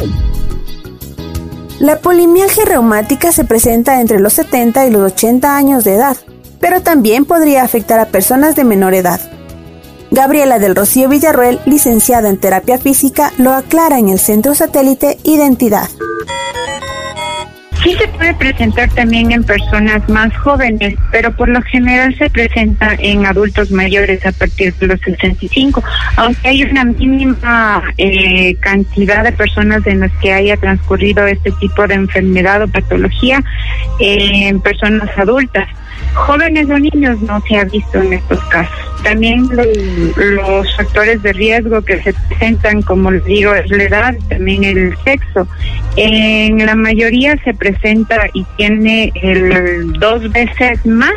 La polimialgia reumática se presenta entre los 70 y los 80 años de edad, pero también podría afectar a personas de menor edad. Gabriela del Rocío Villarroel, licenciada en terapia física, lo aclara en el Centro Satélite Identidad. Sí se puede presentar también en personas más jóvenes, pero por lo general se presenta en adultos mayores a partir de los 65, aunque hay una mínima cantidad de personas en las que haya transcurrido este tipo de enfermedad o patología en personas adultas. Jóvenes o niños no se ha visto en estos casos. También los factores de riesgo que se presentan, como les digo, es la edad, también el sexo. En la mayoría se presenta y tiene 2 veces más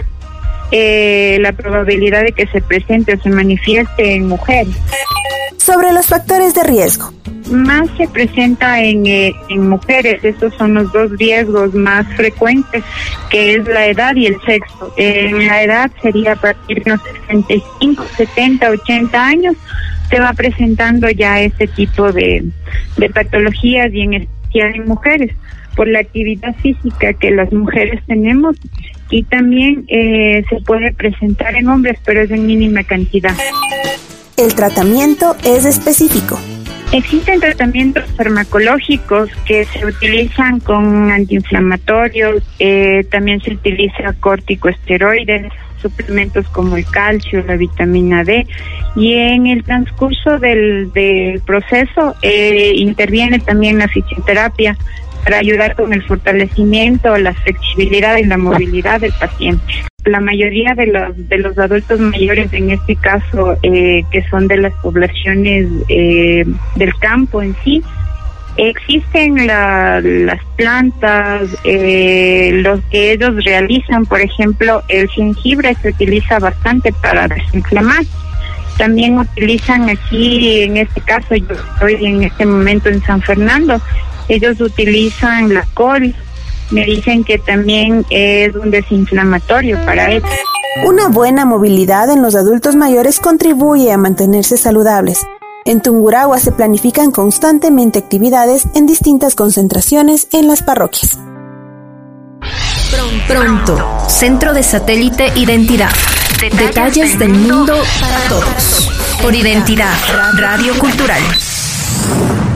la probabilidad de que se presente o se manifieste en mujeres. Sobre los factores de riesgo. Más se presenta en mujeres. Estos son los 2 riesgos más frecuentes, que es la edad y el sexo. En la edad sería a partir de los 65, 70, 80 años, se va presentando ya este tipo de patologías, y en especial en mujeres, por la actividad física que las mujeres tenemos, y también se puede presentar en hombres, pero es en mínima cantidad. El tratamiento es específico. Existen tratamientos farmacológicos que se utilizan con antiinflamatorios, también se utiliza corticosteroides, suplementos como el calcio, la vitamina D, y en el transcurso del proceso interviene también la fisioterapia para ayudar con el fortalecimiento, la flexibilidad y la movilidad del paciente. La mayoría de los adultos mayores, en este caso, que son de las poblaciones del campo en sí, existen las plantas, los que ellos realizan, por ejemplo, el jengibre se utiliza bastante para desinflamar. También utilizan aquí, en este caso, yo estoy en este momento en San Fernando, ellos utilizan la col. Me dicen que también es un desinflamatorio para ellos. Una buena movilidad en los adultos mayores contribuye a mantenerse saludables. En Tungurahua se planifican constantemente actividades en distintas concentraciones en las parroquias. Pronto, Centro de Satélite Identidad. Detalles del mundo para todos. Por Identidad, Radio Cultural.